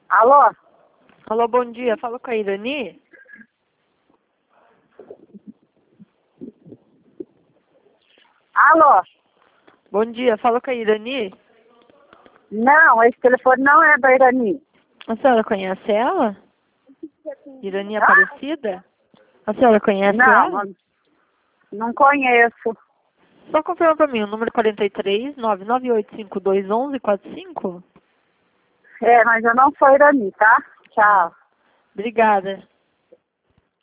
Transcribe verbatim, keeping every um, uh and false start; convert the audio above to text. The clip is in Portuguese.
Alô? Alô, bom dia. Fala com a Irani. Alô? Bom dia. Fala com a Irani. Não, esse telefone não é da Irani. A senhora conhece ela? Irani Ah? Aparecida? A senhora conhece Não, ela? não, não conheço. Só confirma pra mim, o número quarenta e três, nove nove oito cinco dois um um quatro cinco? É, mas eu não sou Irani, tá? Tchau. Obrigada.